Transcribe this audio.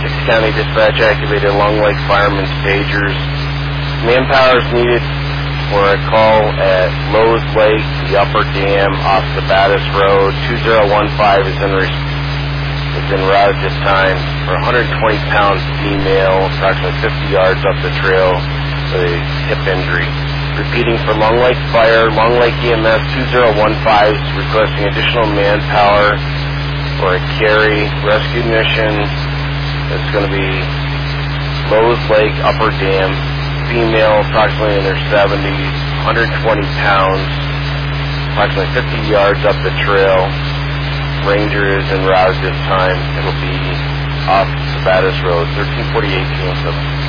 6 County Dispatch activated Long Lake Firemen's Pagers. Manpower is needed for a call at Lowe's Lake, the Upper Dam, off Sabattis Road. 2015 is en route this time for a 120-pound female, approximately 50 yards up the trail with a hip injury. Repeating for Long Lake Fire, Long Lake EMS 2015 is requesting additional manpower for a carry. Rescue mission is going to be Lowe's Lake, Upper Dam, female, approximately in their 70s, 120 pounds, approximately 50 yards up the trail. Ranger is en route this time. It'll be off Sabattis Road, 1348 PM7.